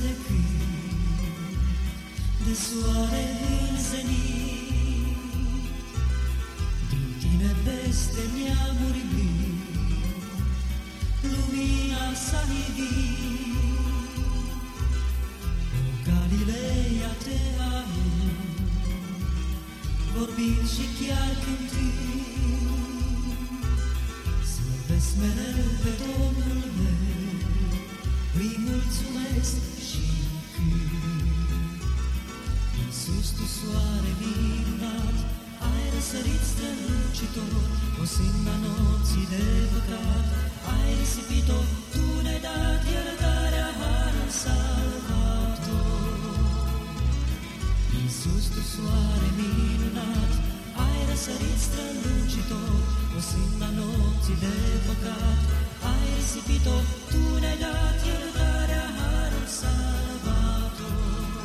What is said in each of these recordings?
de cânt, de soare în zenit. Din tine peste neamuri blând, lumina s-a ivit. O Galileea te aud, vorbind și chiar cântând, slăvesc mereu pe Domnul meu, îi mulțumesc și cânt. Iisus, tu soare minunat, ai răsărit strălucitor, o sânda nopții de păcat, ai risipit-o, tu ne-ai dat iertarea, harul salvator. Iisus, tu soare minunat, ai răsărit strălucitor, o sânda nopții de păcat, ai risipit-o, tu ne-ai dat iertarea, harul salvator.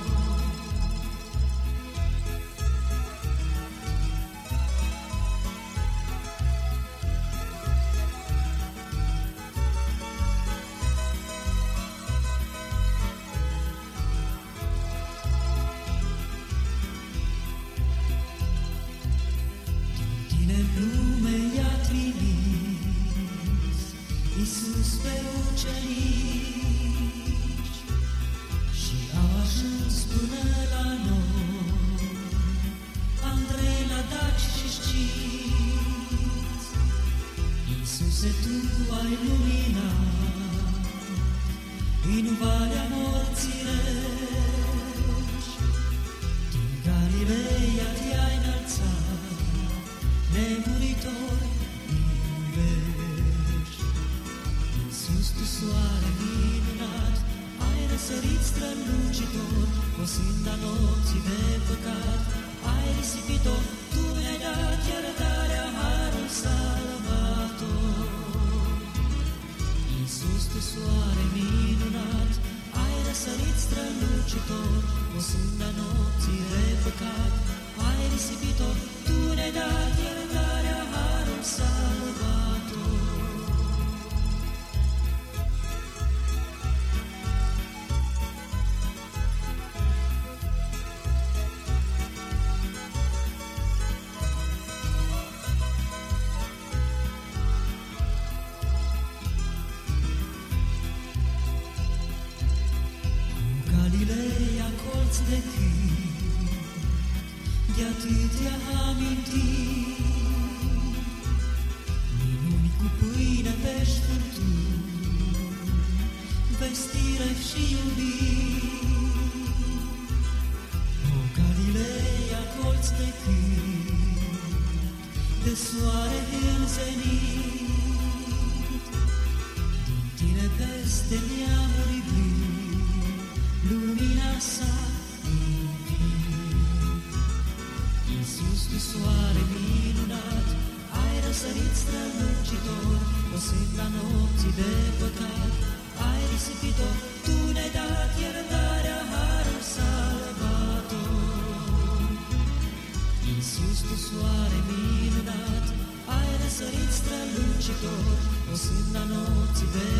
Lume i-a trimis Iisus pe ucenici și au ajuns până la noi. Andrei, Ladaci și Sciți, Iisuse, tu ai luminat în valea morții reci. Din Galileea te-ai înălțat, nemuritor din veci. Iisus, tu soare minunat, ai răsărit strălucitor, o sânda nopții de păcat, ai risipit-o, tu ne-ai dat iertarea, harul salvator. Iisus, tu soare minunat, ai răsărit strălucitor, o sânda nopții de păcat, ai risipit-o, tu ne-ai dat iertarea, harul salvator. O Galileea, colț de cânt, de atâtea amintiri, minuni cu pâine, pești, furtuni, vestire și iubiri. O Galileea, colț de cânt, de soare în zenit. Din tine peste neamuri blând, lumina sa invit. Iisus, tu soare minunat, ai răsărit strălucitor, o sânda nopții de păcat, ai risipit-o, tu ne-ai dat iertarea, harul salvator. Iisus, tu soare minunat, ai răsărit strălucitor, o sânda nopții de